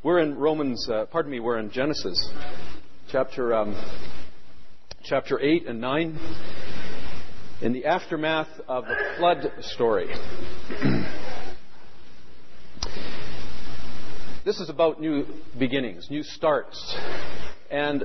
We're in Genesis, chapter 8 and 9, in the aftermath of the flood story. This is about new beginnings, new starts. And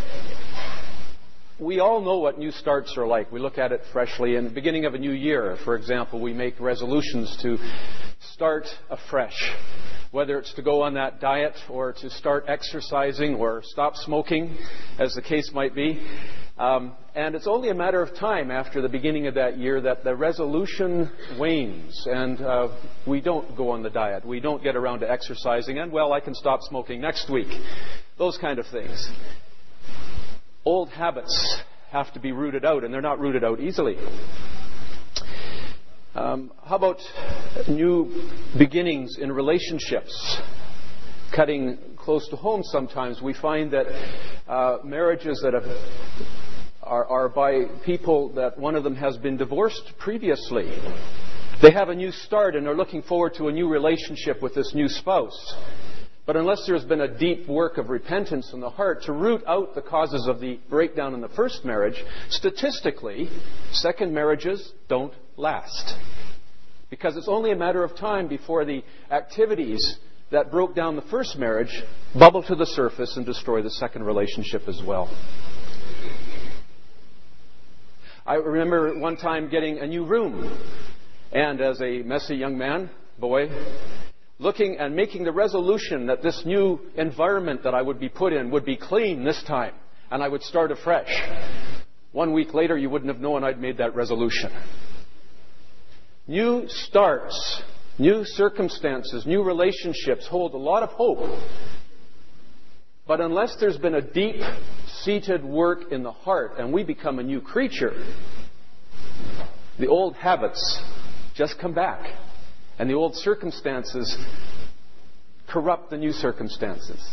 we all know what new starts are like. We look at it freshly. In the beginning of a new year, for example, we make resolutions to start afresh. Whether it's to go on that diet or to start exercising or stop smoking, as the case might be. And it's only a matter of time after the beginning of that year that the resolution wanes and we don't go on the diet. We don't get around to exercising and, well, I can stop smoking next week. Those kind of things. Old habits have to be rooted out, and they're not rooted out easily. How about new beginnings in relationships? Cutting close to home sometimes, we find that marriages that are by people that one of them has been divorced previously. They have a new start and are looking forward to a new relationship with this new spouse. But unless there's been a deep work of repentance in the heart to root out the causes of the breakdown in the first marriage, statistically, second marriages don't last. Because it's only a matter of time before the activities that broke down the first marriage bubble to the surface and destroy the second relationship as well. I remember one time getting a new room, and as a messy young boy, looking and making the resolution that this new environment that I would be put in would be clean this time, and I would start afresh. 1 week later, you wouldn't have known I'd made that resolution. New starts, new circumstances, new relationships hold a lot of hope. But unless there's been a deep-seated work in the heart and we become a new creature, the old habits just come back. And the old circumstances corrupt the new circumstances.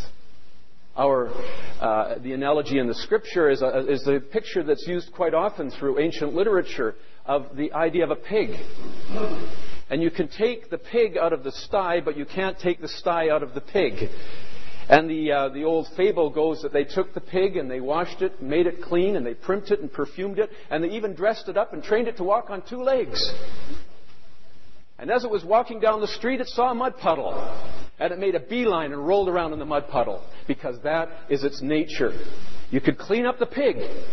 The analogy in the Scripture is the picture that's used quite often through ancient literature of the idea of a pig. And you can take the pig out of the sty, but you can't take the sty out of the pig. And the old fable goes that they took the pig and they washed it, made it clean, and they primped it and perfumed it, and they even dressed it up and trained it to walk on 2 legs. And as it was walking down the street, it saw a mud puddle. And it made a beeline and rolled around in the mud puddle, because that is its nature. You could clean up the pig,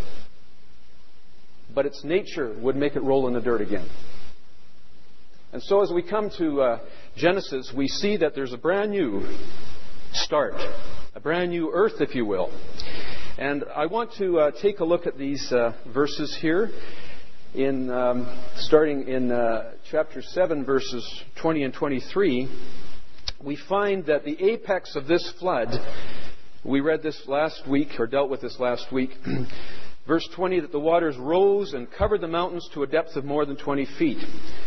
but its nature would make it roll in the dirt again. And so as we come to Genesis, we see that there's a brand new start, a brand new earth, if you will. And I want to take a look at these verses here, starting in chapter 7, verses 20 and 23. We find that the apex of this flood, we read this last week, or dealt with this last week, verse 20, that the waters rose and covered the mountains to a depth of more than 20 feet.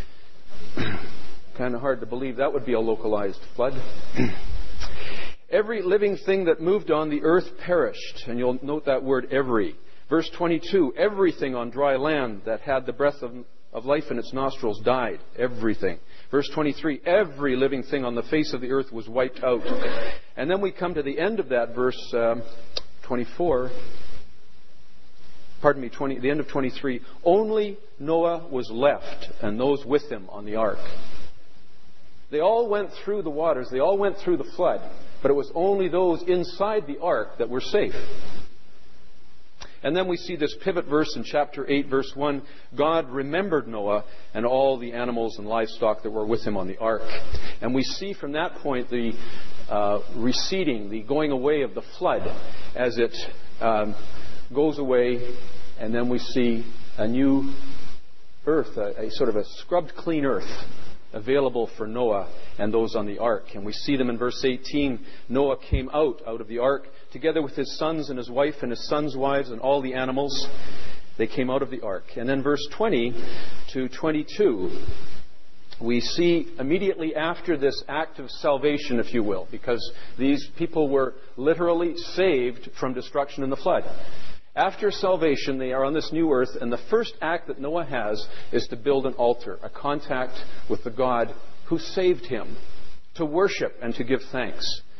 Kind of hard to believe that would be a localized flood. Every living thing that moved on the earth perished. And you'll note that word every. Verse 22, everything on dry land that had the breath of life in its nostrils died. Everything. Verse 23, every living thing on the face of the earth was wiped out. And then we come to the end of that verse 24. The end of 23. Only Noah was left and those with him on the ark. They all went through the waters. They all went through the flood. But it was only those inside the ark that were safe. And then we see this pivot verse in chapter 8, verse 1. God remembered Noah and all the animals and livestock that were with him on the ark. And we see from that point the receding, the going away of the flood as it goes away. And then we see a new earth, a sort of a scrubbed clean earth available for Noah and those on the ark. And we see them in verse 18. Noah came out of the ark together with his sons and his wife and his sons' wives and all the animals. They came out of the ark. And then verse 20 to 22, we see immediately after this act of salvation, if you will, because these people were literally saved from destruction in the flood. After salvation, they are on this new earth, and the first act that Noah has is to build an altar, a contact with the God who saved him, to worship and to give thanks.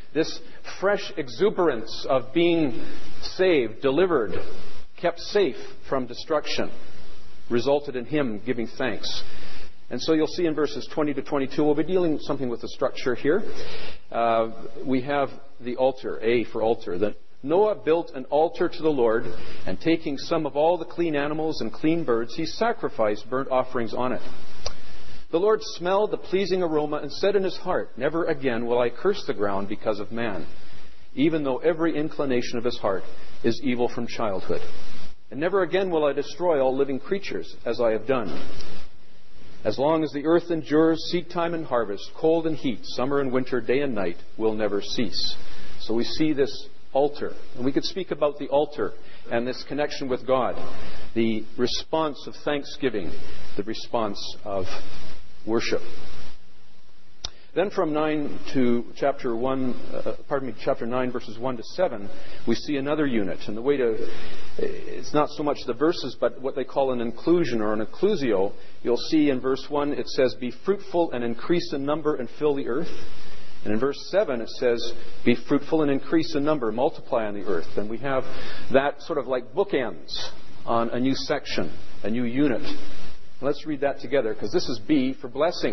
this fresh exuberance of being saved, delivered, kept safe from destruction, resulted in him giving thanks. And so you'll see in verses 20 to 22, we'll be dealing something with the structure here. We have the altar, A for altar. That Noah built an altar to the Lord, and taking some of all the clean animals and clean birds, he sacrificed burnt offerings on it. The Lord smelled the pleasing aroma and said in his heart, "Never again will I curse the ground because of man, even though every inclination of his heart is evil from childhood. And never again will I destroy all living creatures as I have done. As long as the earth endures, seed time and harvest, cold and heat, summer and winter, day and night will never cease." So we see this altar. And we could speak about the altar and this connection with God, the response of thanksgiving, the response of worship. Then from chapter 9, verses 1 to 7, we see another unit. And it's not so much the verses, but what they call an inclusion or an inclusio. You'll see in verse 1, it says, "Be fruitful and increase in number and fill the earth." And in verse 7, it says, "Be fruitful and increase in number, multiply on the earth." And we have that sort of like bookends on a new section, a new unit. Let's read that together, because this is B for blessing.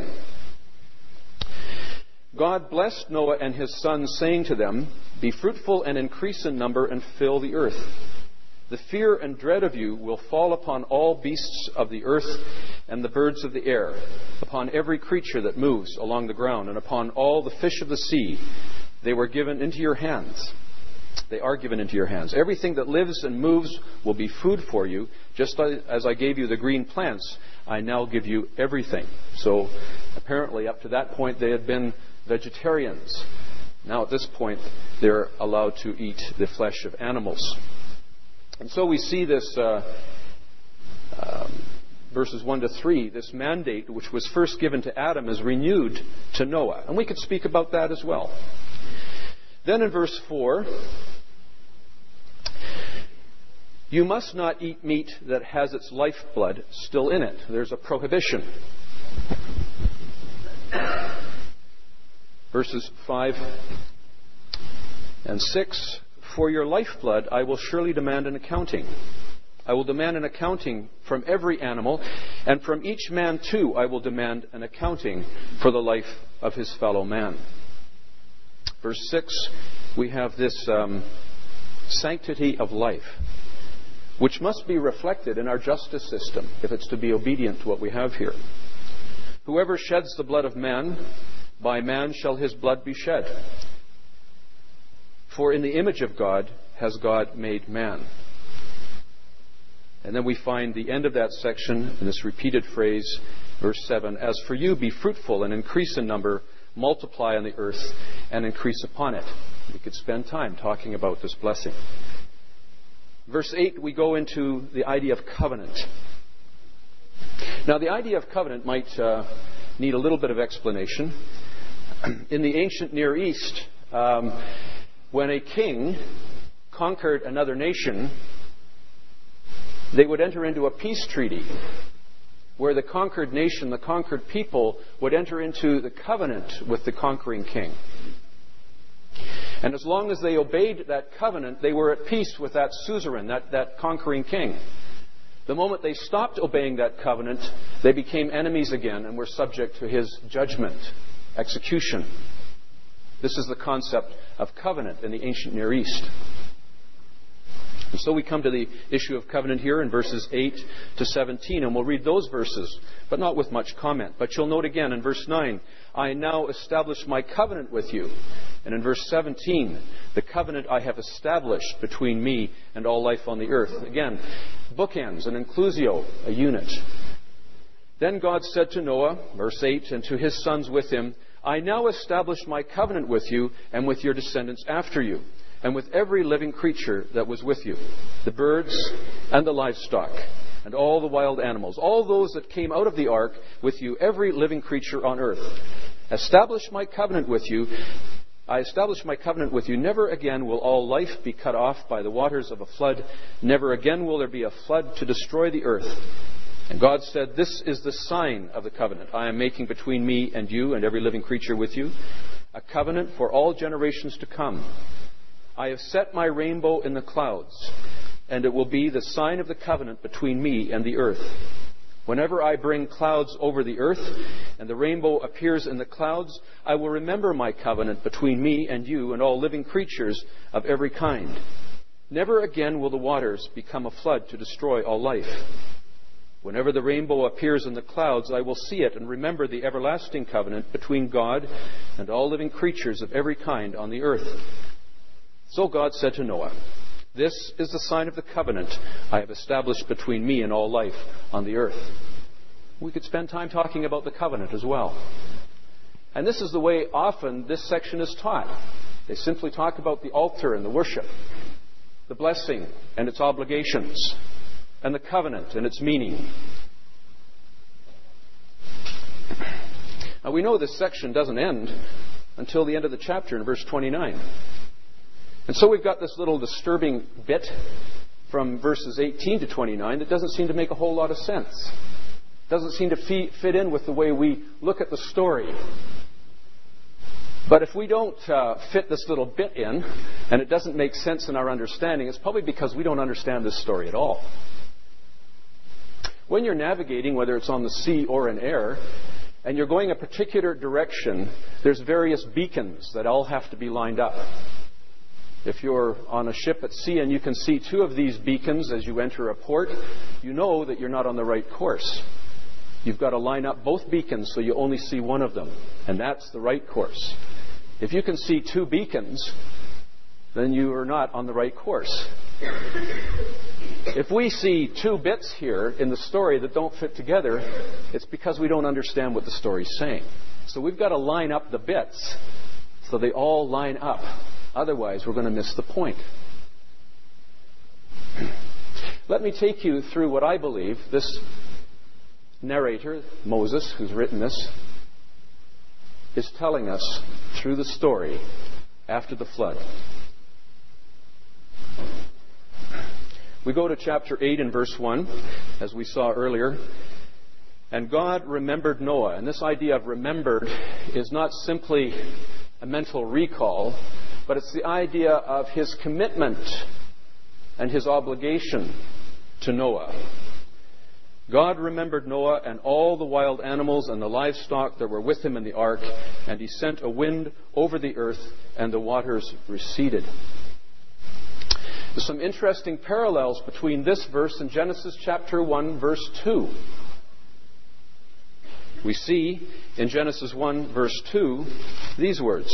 God blessed Noah and his sons, saying to them, "Be fruitful and increase in number and fill the earth. The fear and dread of you will fall upon all beasts of the earth and the birds of the air, upon every creature that moves along the ground, and upon all the fish of the sea. They were given into your hands. They are given into your hands. Everything that lives and moves will be food for you. Just as I gave you the green plants, I now give you everything." So apparently up to that point they had been vegetarians. Now at this point they're allowed to eat the flesh of animals. And so we see this, verses 1 to 3, this mandate which was first given to Adam is renewed to Noah. And we could speak about that as well. Then in verse 4, "You must not eat meat that has its lifeblood still in it." There's a prohibition. Verses 5 and 6, "For your lifeblood I will surely demand an accounting. I will demand an accounting from every animal, and from each man too I will demand an accounting for the life of his fellow man." Verse 6, we have this sanctity of life, which must be reflected in our justice system if it's to be obedient to what we have here. "Whoever sheds the blood of man, by man shall his blood be shed. For in the image of God has God made man." And then we find the end of that section in this repeated phrase, verse 7, "As for you, be fruitful and increase in number, multiply on the earth and increase upon it." We could spend time talking about this blessing. Verse 8, we go into the idea of covenant. Now, the idea of covenant might need a little bit of explanation. In the ancient Near East, when a king conquered another nation, they would enter into a peace treaty where the conquered nation, the conquered people, would enter into the covenant with the conquering king. And as long as they obeyed that covenant, they were at peace with that suzerain, that conquering king. The moment they stopped obeying that covenant, they became enemies again and were subject to his judgment, execution. This is the concept of covenant in the ancient Near East. And so we come to the issue of covenant here in verses 8 to 17, and we'll read those verses, but not with much comment. But you'll note again in verse 9, "I now establish my covenant with you." And in verse 17, "The covenant I have established between me and all life on the earth." Again, bookends, an inclusio, a unit. "Then God said to Noah," verse 8, "and to his sons with him, I now establish my covenant with you and with your descendants after you, and with every living creature that was with you, the birds and the livestock, and all the wild animals, all those that came out of the ark with you, every living creature on earth. I establish my covenant with you. Never again will all life be cut off by the waters of a flood. Never again will there be a flood to destroy the earth. And God said, this is the sign of the covenant I am making between me and you and every living creature with you. a covenant for all generations to come. I have set my rainbow in the clouds, and it will be the sign of the covenant between me and the earth. Whenever I bring clouds over the earth, and the rainbow appears in the clouds, I will remember my covenant between me and you and all living creatures of every kind. Never again will the waters become a flood to destroy all life. Whenever the rainbow appears in the clouds, I will see it and remember the everlasting covenant between God and all living creatures of every kind on the earth. So God said to Noah, "This is the sign of the covenant I have established between me and all life on the earth." We could spend time talking about the covenant as well. And this is the way often this section is taught. They simply talk about the altar and the worship, the blessing and its obligations, and the covenant and its meaning. Now we know this section doesn't end until the end of the chapter in verse 29. And so we've got this little disturbing bit from verses 18 to 29 that doesn't seem to make a whole lot of sense. Doesn't seem to fit in with the way we look at the story. But if we don't fit this little bit in, and it doesn't make sense in our understanding, it's probably because we don't understand this story at all. When you're navigating, whether it's on the sea or in air, and you're going a particular direction, there's various beacons that all have to be lined up. If you're on a ship at sea and you can see two of these beacons as you enter a port, you know that you're not on the right course. You've got to line up both beacons so you only see one of them, and that's the right course. If you can see two beacons, then you are not on the right course. If we see two bits here in the story that don't fit together, it's because we don't understand what the story's saying. So we've got to line up the bits so they all line up. Otherwise, we're going to miss the point. Let me take you through what I believe this narrator, Moses, who's written this, is telling us through the story after the flood. We go to chapter 8 and verse 1, as we saw earlier. And God remembered Noah. And this idea of remembered is not simply a mental recall, but it's the idea of his commitment and his obligation to Noah. God remembered Noah and all the wild animals and the livestock that were with him in the ark, and he sent a wind over the earth, and the waters receded. There's some interesting parallels between this verse and Genesis chapter 1, verse 2. We see in Genesis 1, verse 2, these words.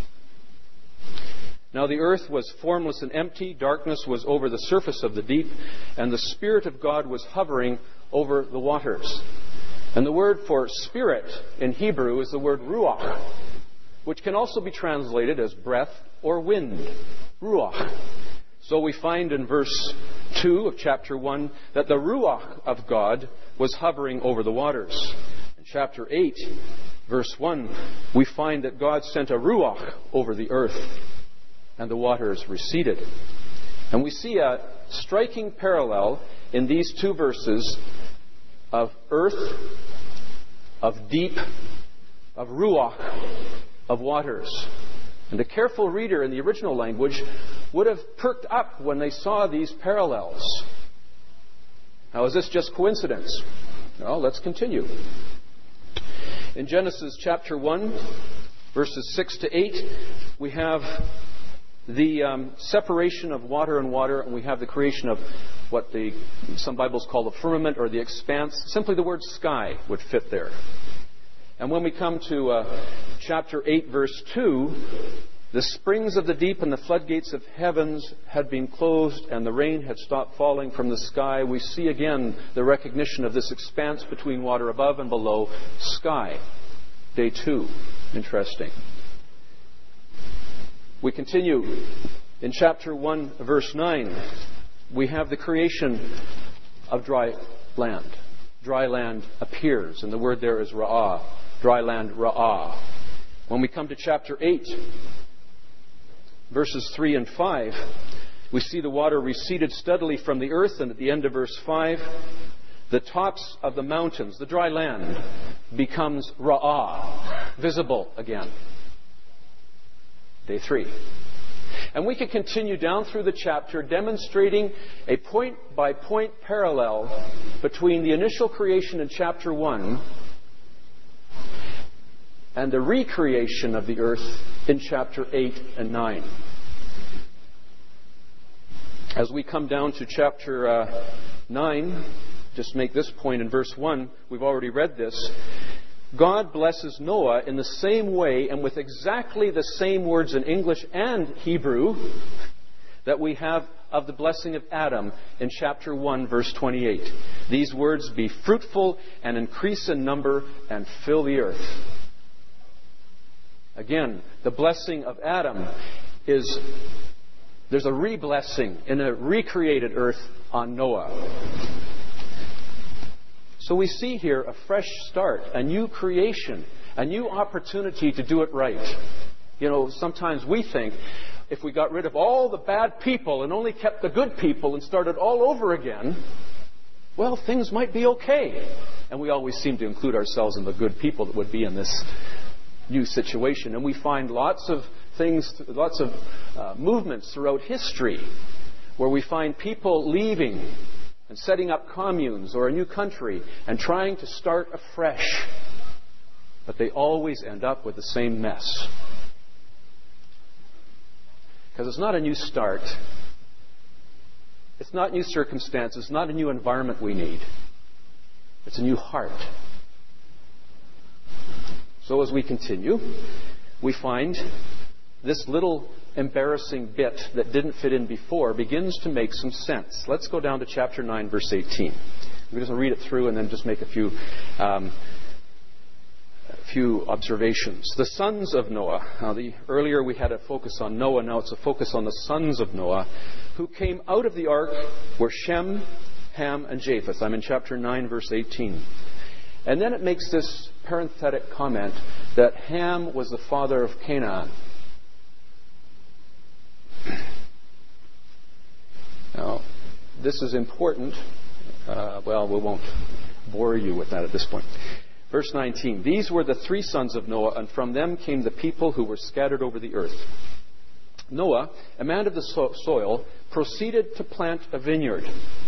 Now the earth was formless and empty, darkness was over the surface of the deep, and the Spirit of God was hovering over the waters. And the word for spirit in Hebrew is the word ruach, which can also be translated as breath or wind. Ruach. So we find in verse 2 of chapter 1 that the ruach of God was hovering over the waters. In chapter 8, verse 1, we find that God sent a ruach over the earth, and the waters receded. And we see a striking parallel in these two verses of earth, of deep, of ruach, of waters. And a careful reader in the original language would have perked up when they saw these parallels. Now, is this just coincidence? Well, let's continue. In Genesis chapter 1, verses 6 to 8, we have the separation of water and water, and we have the creation of what some Bibles call the firmament or the expanse. Simply the word sky would fit there. And when we come to chapter 8, verse 2, the springs of the deep and the floodgates of heavens had been closed, and the rain had stopped falling from the sky. We see again the recognition of this expanse between water above and below, sky. Day 2. Interesting. We continue in chapter 1, verse 9. We have the creation of dry land. Dry land appears, and the word there is ra'ah. Dry land, ra'ah. When we come to chapter 8, verses 3 and 5, we see the water receded steadily from the earth, and at the end of verse 5, the tops of the mountains, the dry land, becomes ra'ah, visible again. Day 3. And we could continue down through the chapter demonstrating a point-by-point parallel between the initial creation in chapter 1 and the recreation of the earth in chapter 8 and 9. As we come down to chapter 9, just make this point in verse 1. We've already read this. God blesses Noah in the same way and with exactly the same words in English and Hebrew that we have of the blessing of Adam in chapter 1, verse 28. These words, be fruitful and increase in number and fill the earth. Again, the blessing of Adam is, there's a re-blessing in a recreated earth on Noah. So we see here a fresh start, a new creation, a new opportunity to do it right. You know, sometimes we think if we got rid of all the bad people and only kept the good people and started all over again, well, things might be okay. And we always seem to include ourselves in the good people that would be in this new situation. And we find lots of things, lots of movements throughout history where we find people leaving and setting up communes or a new country and trying to start afresh. But they always end up with the same mess. Because it's not a new start. It's not new circumstances. It's not a new environment we need. It's a new heart. So as we continue, we find this little embarrassing bit that didn't fit in before begins to make some sense. Let's go down to chapter 9, verse 18. We're going to read it through and then just make a few observations. The sons of Noah. Now, earlier we had a focus on Noah. Now it's a focus on the sons of Noah who came out of the ark were Shem, Ham, and Japheth. I'm in chapter 9, verse 18. And then it makes this parenthetic comment that Ham was the father of Canaan. Now, this is important. Well, we won't bore you with that at this point. Verse 19. These were the 3 sons of Noah, and from them came the people who were scattered over the earth. Noah, a man of the soil, proceeded to plant a vineyard.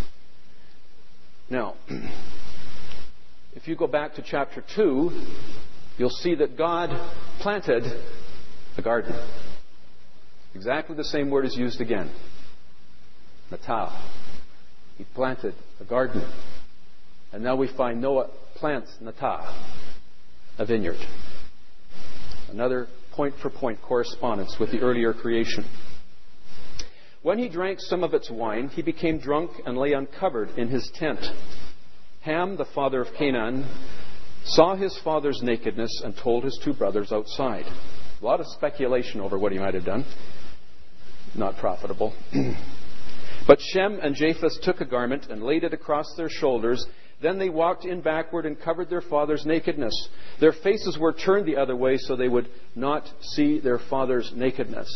Now, if you go back to chapter 2, you'll see that God planted a garden. Exactly the same word is used again. Natah. He planted a garden. And now we find Noah plants Natah, a vineyard. Another point-for-point correspondence with the earlier creation. When he drank some of its wine, he became drunk and lay uncovered in his tent. Ham, the father of Canaan, saw his father's nakedness and told his 2 brothers outside. A lot of speculation over what he might have done. Not profitable. But Shem and Japheth took a garment and laid it across their shoulders. Then they walked in backward and covered their father's nakedness. Their faces were turned the other way so they would not see their father's nakedness.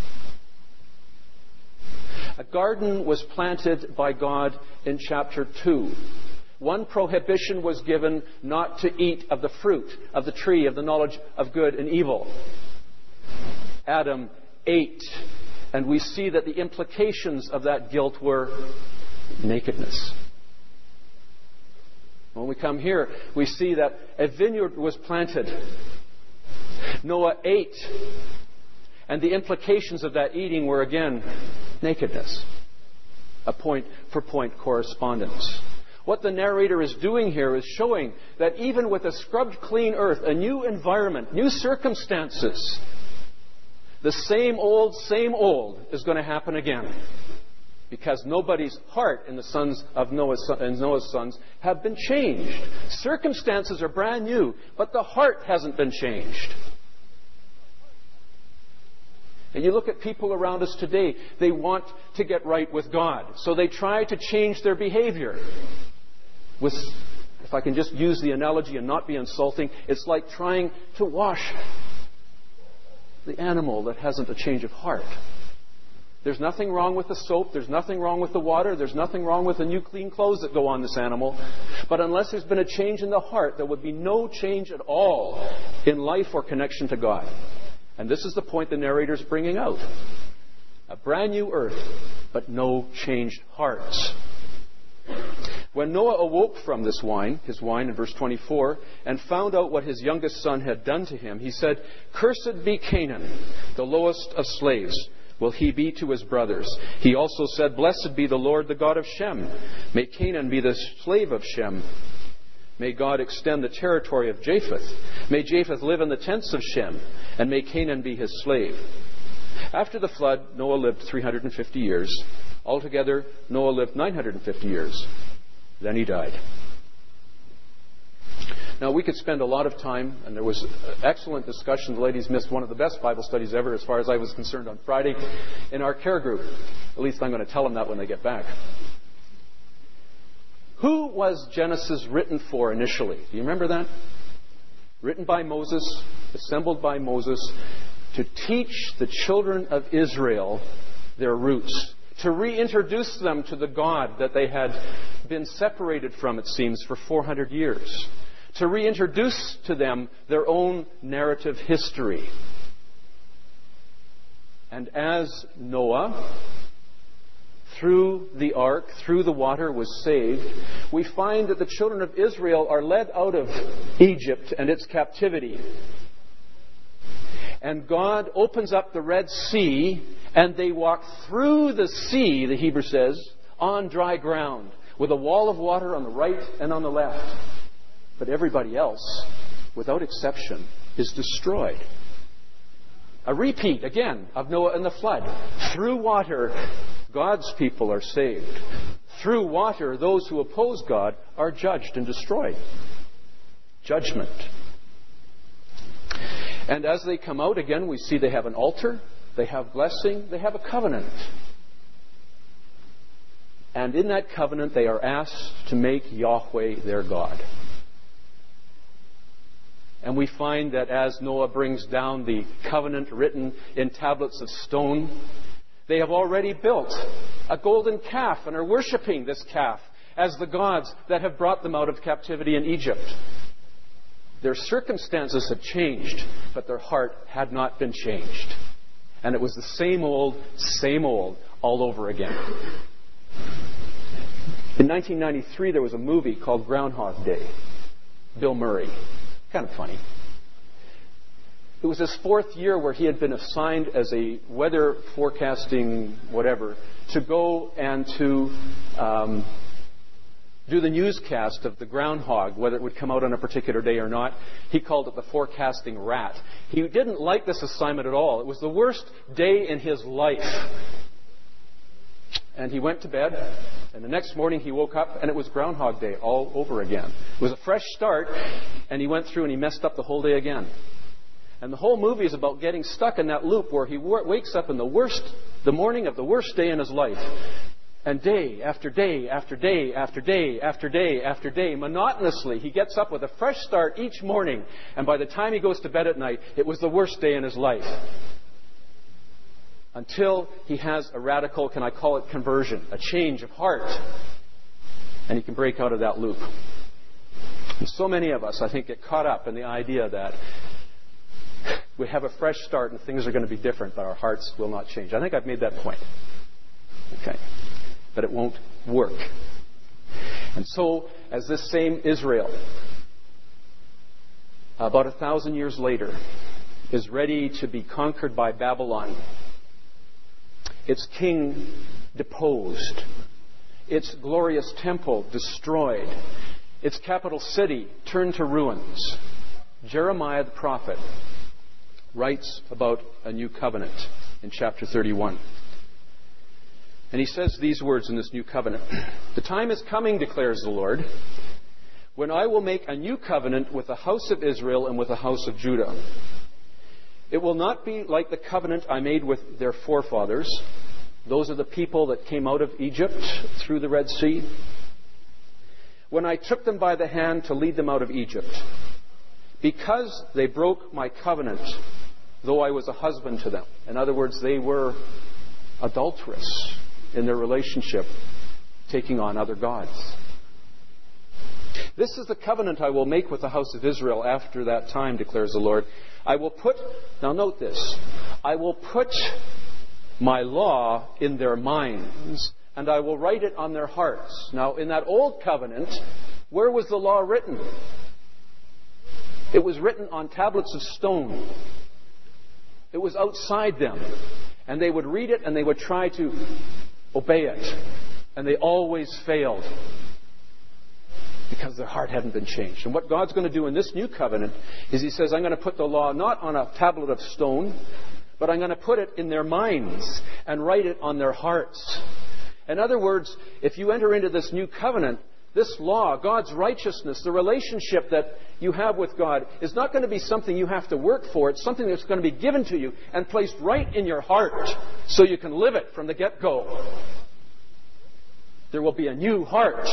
A garden was planted by God in chapter 2. One prohibition was given not to eat of the fruit of the tree of the knowledge of good and evil. Adam ate. And we see that the implications of that guilt were nakedness. When we come here, we see that a vineyard was planted. Noah ate. And the implications of that eating were again nakedness. A point-for-point correspondence. What the narrator is doing here is showing that even with a scrubbed clean earth, a new environment, new circumstances, the same old is going to happen again. Because nobody's heart in the sons of Noah's sons have been changed. Circumstances are brand new, but the heart hasn't been changed. And you look at people around us today, they want to get right with God. So they try to change their behavior. If I can just use the analogy and not be insulting, it's like trying to wash the animal that hasn't a change of heart. There's nothing wrong with the soap. There's nothing wrong with the water. There's nothing wrong with the new clean clothes that go on this animal. But unless there's been a change in the heart, there would be no change at all in life or connection to God. And this is the point the narrator's bringing out. A brand new earth, but no changed hearts. When Noah awoke from this wine, his wine in verse 24, and found out what his youngest son had done to him, he said, "Cursed be Canaan, the lowest of slaves will he be to his brothers." He also said, "Blessed be the Lord, the God of Shem. May Canaan be the slave of Shem. May God extend the territory of Japheth. May Japheth live in the tents of Shem, and may Canaan be his slave." After the flood, Noah lived 350 years. Altogether, Noah lived 950 years. Then he died. Now, we could spend a lot of time, and there was excellent discussion. The ladies missed one of the best Bible studies ever, as far as I was concerned, on Friday in our care group. At least I'm going to tell them that when they get back. Who was Genesis written for initially? Do you remember that? Written by Moses, assembled by Moses, to teach the children of Israel their roots, to reintroduce them to the God that they had been separated from, it seems, for 400 years, to reintroduce to them their own narrative history. And as Noah, through the ark, through the water, was saved, we find that the children of Israel are led out of Egypt and its captivity. And God opens up the Red Sea, and they walk through the sea, the Hebrew says, on dry ground, with a wall of water on the right and on the left. But everybody else, without exception, is destroyed. A repeat, again, of Noah and the flood. Through water, God's people are saved. Through water, those who oppose God are judged and destroyed. Judgment. And as they come out, again, we see they have an altar, they have blessing, they have a covenant. And in that covenant, they are asked to make Yahweh their God. And we find that as Noah brings down the covenant written in tablets of stone, they have already built a golden calf and are worshiping this calf as the gods that have brought them out of captivity in Egypt. Their circumstances had changed, but their heart had not been changed. And it was the same old, all over again. In 1993, there was a movie called Groundhog Day. Bill Murray. Kind of funny. It was his fourth year where he had been assigned as a weather forecasting whatever to go and to do the newscast of the groundhog, whether it would come out on a particular day or not. He called it the forecasting rat. He didn't like this assignment at all. It was the worst day in his life. And he went to bed, and the next morning he woke up, and it was Groundhog Day all over again. It was a fresh start, and he went through and he messed up the whole day again. And the whole movie is about getting stuck in that loop where he wakes up in the morning of the worst day in his life. And day after day after day after day after day after day, monotonously, he gets up with a fresh start each morning. And by the time he goes to bed at night, it was the worst day in his life. Until he has a radical, can I call it conversion, a change of heart. And he can break out of that loop. And so many of us, I think, get caught up in the idea that we have a fresh start and things are going to be different, but our hearts will not change. I think I've made that point. Okay. But it won't work. And so, as this same Israel, about 1,000 years later, is ready to be conquered by Babylon, its king deposed, its glorious temple destroyed, its capital city turned to ruins, Jeremiah the prophet writes about a new covenant in chapter 31. And he says these words in this new covenant. "The time is coming, declares the Lord, when I will make a new covenant with the house of Israel and with the house of Judah. It will not be like the covenant I made with their forefathers." Those are the people that came out of Egypt through the Red Sea. "When I took them by the hand to lead them out of Egypt, because they broke my covenant, though I was a husband to them." In other words, they were adulterous in their relationship, taking on other gods. This is the covenant I will make with the house of Israel after that time, declares the Lord. I will put, now note this, I will put my law in their minds, and I will write it on their hearts. Now, in that old covenant, where was the law written? It was written on tablets of stone. It was outside them. And they would read it and they would try to obey it. And they always failed. Because their heart hadn't been changed. And what God's going to do in this new covenant is He says, I'm going to put the law not on a tablet of stone, but I'm going to put it in their minds and write it on their hearts. In other words, if you enter into this new covenant, this law, God's righteousness, the relationship that you have with God is not going to be something you have to work for. It's something that's going to be given to you and placed right in your heart so you can live it from the get-go. There will be a new heart.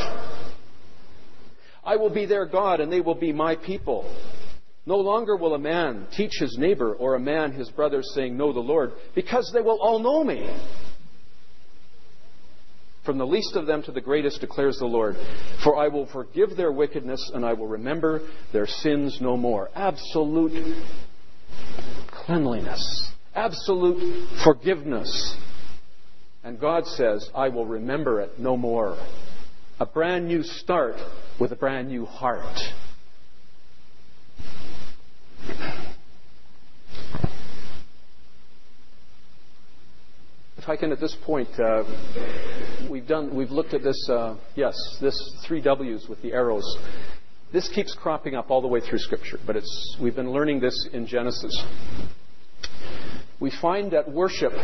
I will be their God and they will be my people. No longer will a man teach his neighbor or a man his brother saying, know the Lord, because they will all know me. From the least of them to the greatest, declares the Lord. For I will forgive their wickedness and I will remember their sins no more. Absolute cleanliness. Absolute forgiveness. And God says, I will remember it no more. A brand new start with a brand new heart. If I can, at this point, we've looked at this. This 3 W's with the arrows. This keeps cropping up all the way through Scripture, but we've been learning this in Genesis. We find that worship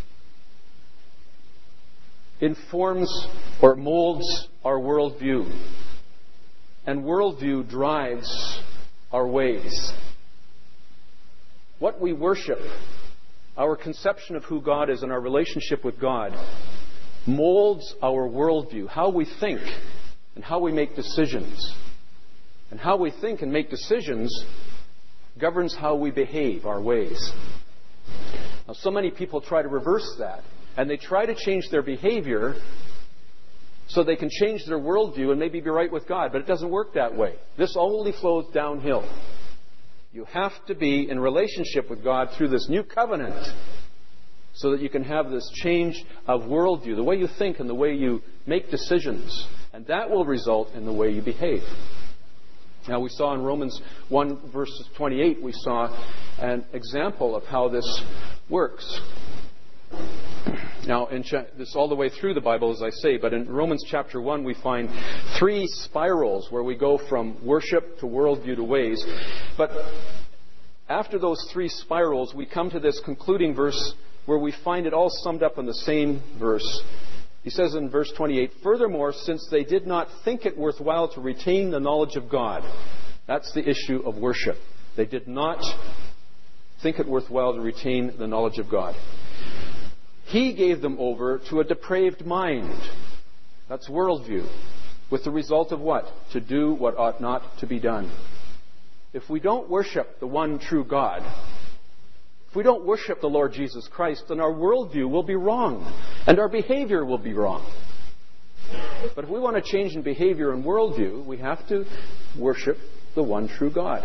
informs or molds our worldview, and worldview drives our ways. What we worship, our conception of who God is and our relationship with God, molds our worldview, how we think and how we make decisions. And how we think and make decisions governs how we behave, our ways. Now, so many people try to reverse that, and they try to change their behavior so they can change their worldview and maybe be right with God. But it doesn't work that way. This only flows downhill. You have to be in relationship with God through this new covenant so that you can have this change of worldview, the way you think and the way you make decisions. And that will result in the way you behave. Now, we saw in Romans 1, verse 28, we saw an example of how this works. Now, this all the way through the Bible, as I say, but in Romans chapter 1, we find 3 spirals where we go from worship to worldview to ways. But after those 3 spirals, we come to this concluding verse where we find it all summed up in the same verse. He says in verse 28, furthermore, since they did not think it worthwhile to retain the knowledge of God. That's the issue of worship. They did not think it worthwhile to retain the knowledge of God. He gave them over to a depraved mind. That's worldview. With the result of what? To do what ought not to be done. If we don't worship the one true God, if we don't worship the Lord Jesus Christ, then our worldview will be wrong. And our behavior will be wrong. But if we want to change in behavior and worldview, we have to worship the one true God.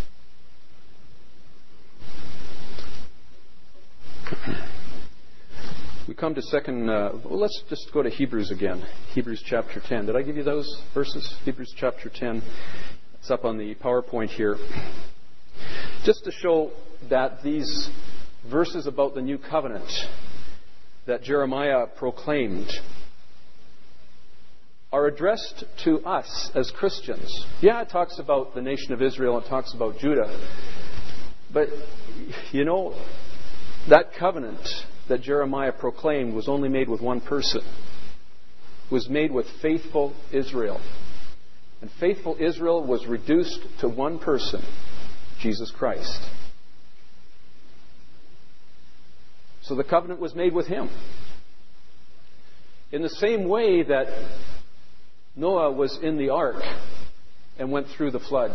We come to let's just go to Hebrews again. Hebrews chapter 10. Did I give you those verses? Hebrews chapter 10. It's up on the PowerPoint here. Just to show that these verses about the new covenant that Jeremiah proclaimed are addressed to us as Christians. Yeah, it talks about the nation of Israel, it talks about Judah. But, that covenant that Jeremiah proclaimed was only made with one person. It was made with faithful Israel. And faithful Israel was reduced to one person, Jesus Christ. So the covenant was made with Him. In the same way that Noah was in the ark and went through the flood,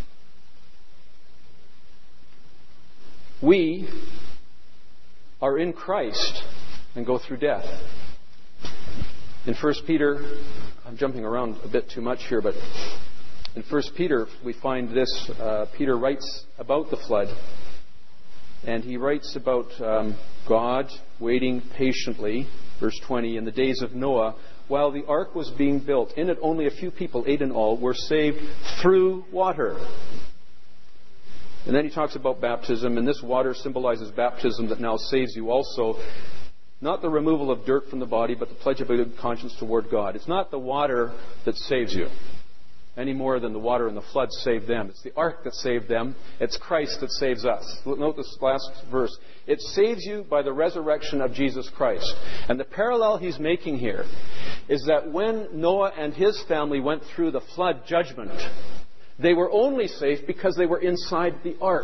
we are in Christ and go through death. In 1 Peter, I'm jumping around a bit too much here, but In 1 Peter, we find this. Peter writes about the flood. And he writes about God waiting patiently, verse 20, in the days of Noah, while the ark was being built. In it only a few people, 8 in all, were saved through water. And then he talks about baptism, and this water symbolizes baptism that now saves you also. Not the removal of dirt from the body, but the pledge of a good conscience toward God. It's not the water that saves you, any more than the water in the flood saved them. It's the ark that saved them. It's Christ that saves us. Note this last verse. It saves you by the resurrection of Jesus Christ. And the parallel he's making here is that when Noah and his family went through the flood judgment, they were only safe because they were inside the ark.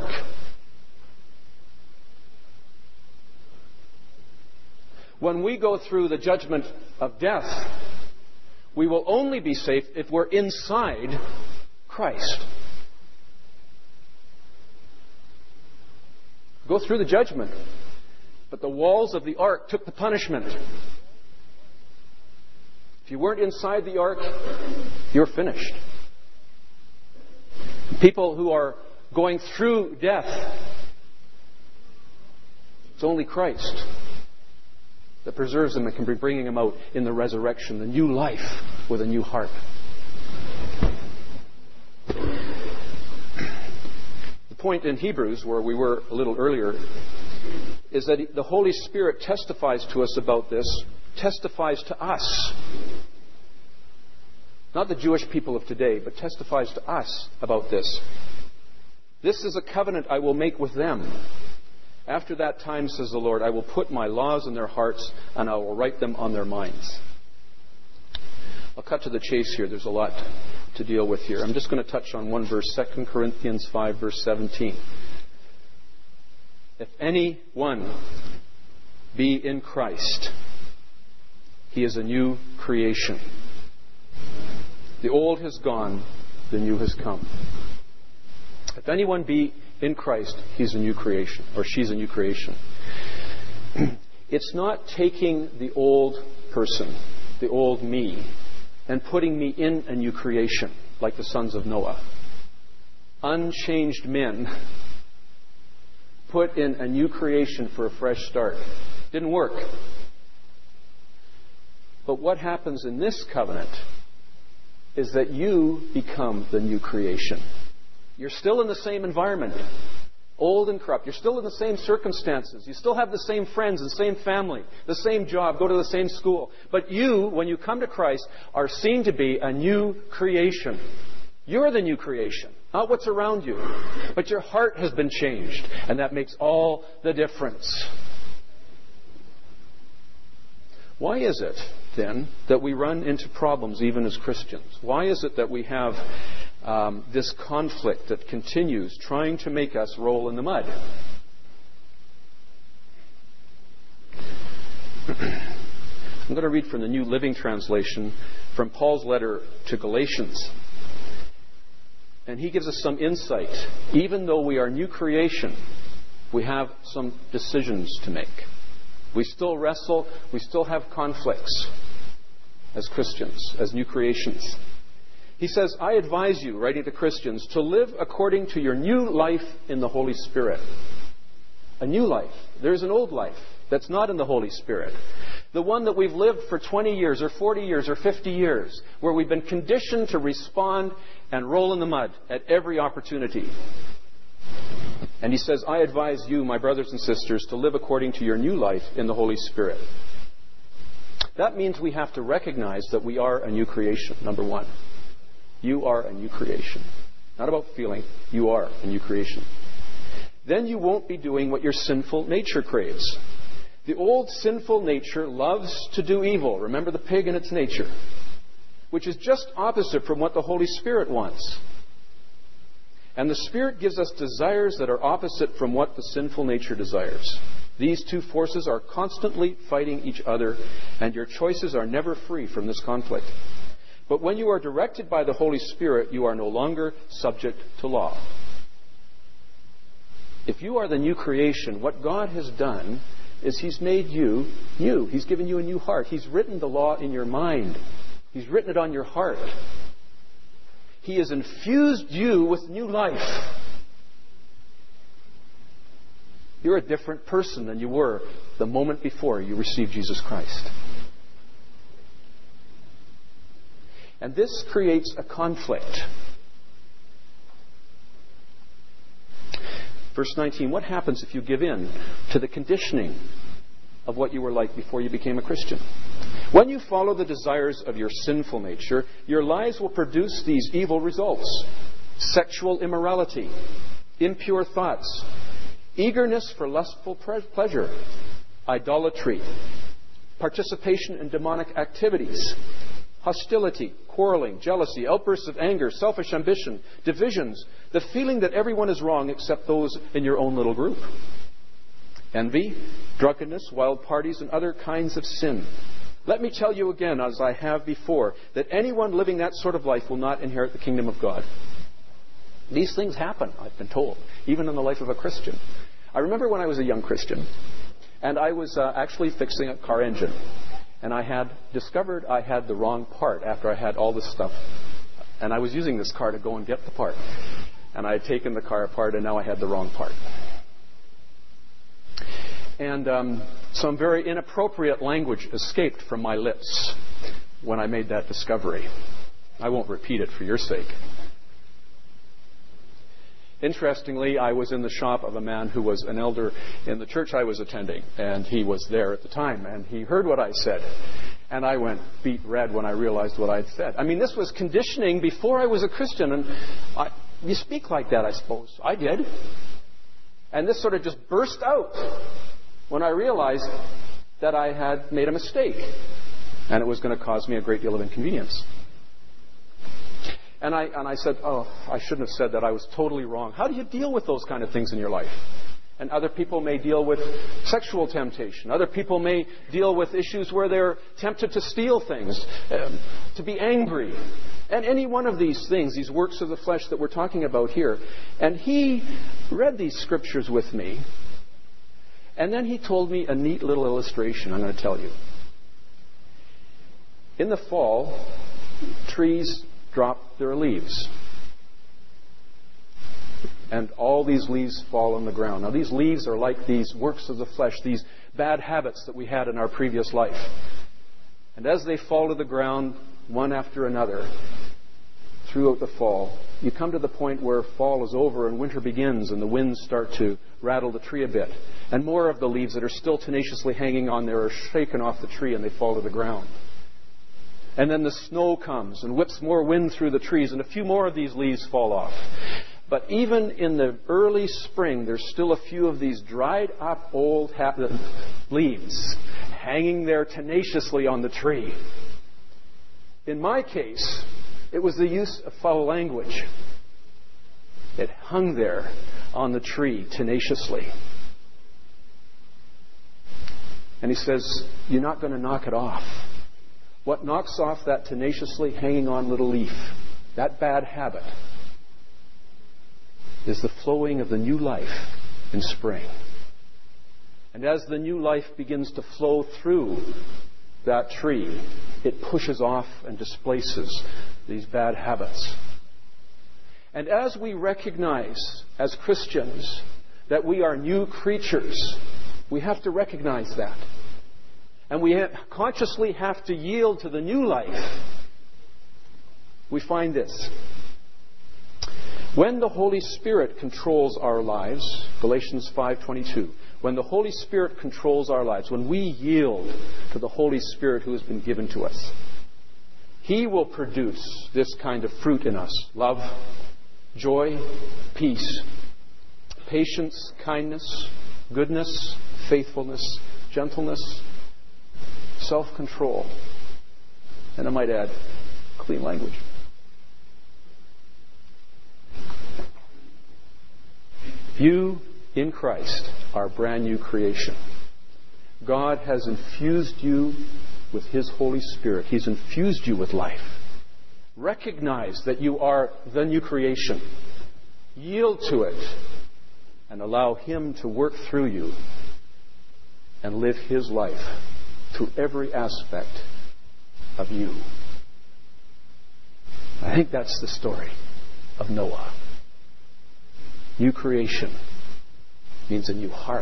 When we go through the judgment of death, we will only be safe if we're inside Christ. Go through the judgment, but the walls of the ark took the punishment. If you weren't inside the ark, you're finished. People who are going through death, it's only Christ that preserves them and can be bringing them out in the resurrection, the new life with a new heart. The point in Hebrews, where we were a little earlier, is that the Holy Spirit testifies to us about this, testifies to us. Not the Jewish people of today, but testifies to us about this. This is a covenant I will make with them. After that time, says the Lord, I will put my laws in their hearts and I will write them on their minds. I'll cut to the chase here. There's a lot to deal with here. I'm just going to touch on one verse, 2 Corinthians 5, verse 17. If anyone be in Christ, he is a new creation. The old has gone, the new has come. If anyone be in Christ, he's a new creation, or she's a new creation. It's not taking the old person, the old me, and putting me in a new creation, like the sons of Noah. Unchanged men put in a new creation for a fresh start. Didn't work. But what happens in this covenant is that you become the new creation. You're still in the same environment, old and corrupt. You're still in the same circumstances. You still have the same friends and same family, the same job, go to the same school. But you, when you come to Christ, are seen to be a new creation. You're the new creation, not what's around you. But your heart has been changed, and that makes all the difference. Why is it, then, that we run into problems even as Christians? Why is it that we have this conflict that continues trying to make us roll in the mud? I'm going to read from the New Living Translation from Paul's letter to Galatians. And he gives us some insight. Even though we are new creation, we have some decisions to make. We still wrestle. We still have conflicts as Christians, as new creations. He says, I advise you, writing to Christians, to live according to your new life in the Holy Spirit. A new life. There's an old life that's not in the Holy Spirit. The one that we've lived for 20 years or 40 years or 50 years, where we've been conditioned to respond and roll in the mud at every opportunity. And he says, I advise you, my brothers and sisters, to live according to your new life in the Holy Spirit. That means we have to recognize that we are a new creation, number one. You are a new creation. Not about feeling. You are a new creation. Then you won't be doing what your sinful nature craves. The old sinful nature loves to do evil. Remember the pig and its nature, which is just opposite from what the Holy Spirit wants. And the Spirit gives us desires that are opposite from what the sinful nature desires. These two forces are constantly fighting each other, and your choices are never free from this conflict. But when you are directed by the Holy Spirit, you are no longer subject to law. If you are the new creation, what God has done is He's made you new. He's given you a new heart. He's written the law in your mind. He's written it on your heart. He has infused you with new life. You're a different person than you were the moment before you received Jesus Christ. And this creates a conflict. Verse 19, what happens if you give in to the conditioning of what you were like before you became a Christian? When you follow the desires of your sinful nature, your lives will produce these evil results: sexual immorality, impure thoughts, eagerness for lustful pleasure, idolatry, participation in demonic activities, hostility, quarreling, jealousy, outbursts of anger, selfish ambition, divisions, the feeling that everyone is wrong except those in your own little group, envy, drunkenness, wild parties, and other kinds of sin. Let me tell you again, as I have before, that anyone living that sort of life will not inherit the kingdom of God. These things happen, I've been told, even in the life of a Christian. I remember when I was a young Christian, and I was actually fixing a car engine. And I had discovered I had the wrong part after I had all this stuff. And I was using this car to go and get the part. And I had taken the car apart, and now I had the wrong part. And some very inappropriate language escaped from my lips when I made that discovery. I won't repeat it for your sake. Interestingly, I was in the shop of a man who was an elder in the church I was attending, and he was there at the time, and he heard what I said. And I went beet red when I realized what I'd said. I mean, this was conditioning before I was a Christian, and you speak like that, I suppose. I did. And this sort of just burst out when I realized that I had made a mistake, and it was going to cause me a great deal of inconvenience. And I said, I shouldn't have said that. I was totally wrong. How do you deal with those kind of things in your life? And other people may deal with sexual temptation. Other people may deal with issues where they're tempted to steal things, to be angry. And any one of these things, these works of the flesh that we're talking about here. And he read these scriptures with me. And then he told me a neat little illustration I'm going to tell you. In the fall, trees drop their leaves. And all these leaves fall on the ground. Now, these leaves are like these works of the flesh, these bad habits that we had in our previous life. And as they fall to the ground, one after another, throughout the fall, you come to the point where fall is over and winter begins and the winds start to rattle the tree a bit. And more of the leaves that are still tenaciously hanging on there are shaken off the tree and they fall to the ground. And then the snow comes and whips more wind through the trees, and a few more of these leaves fall off. But even in the early spring, there's still a few of these dried up old leaves hanging there tenaciously on the tree. In my case, it was the use of foul language. It hung there on the tree tenaciously. And he says, you're not going to knock it off. What knocks off that tenaciously hanging on little leaf, that bad habit, is the flowing of the new life in spring. And as the new life begins to flow through that tree, it pushes off and displaces these bad habits. And as we recognize as Christians that we are new creatures, we have to recognize that. And we consciously have to yield to the new life. We find this. When the Holy Spirit controls our lives, Galatians 5:22, when the Holy Spirit controls our lives, when we yield to the Holy Spirit who has been given to us, He will produce this kind of fruit in us: love, joy, peace, patience, kindness, goodness, faithfulness, gentleness, self-control, and I might add, clean language. You, in Christ, are a brand new creation. God has infused you with His Holy Spirit. He's infused you with life. Recognize that you are the new creation. Yield to it and allow Him to work through you and live His life through every aspect of you. I think that's the story of Noah. New creation means a new heart.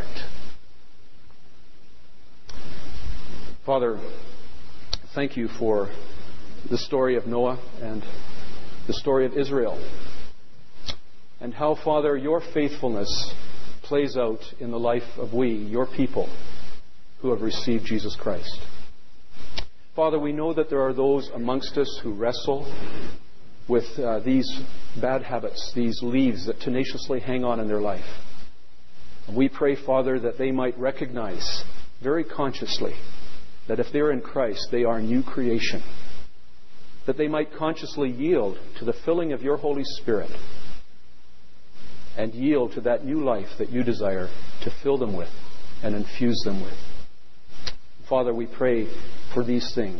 Father, thank you for the story of Noah and the story of Israel, and how, Father, your faithfulness plays out in the life of we, your people, who have received Jesus Christ. Father, we know that there are those amongst us who wrestle with these bad habits, these leaves that tenaciously hang on in their life. And we pray, Father, that they might recognize very consciously that if they're in Christ, they are new creation. That they might consciously yield to the filling of your Holy Spirit and yield to that new life that you desire to fill them with and infuse them with. Father, we pray for these things.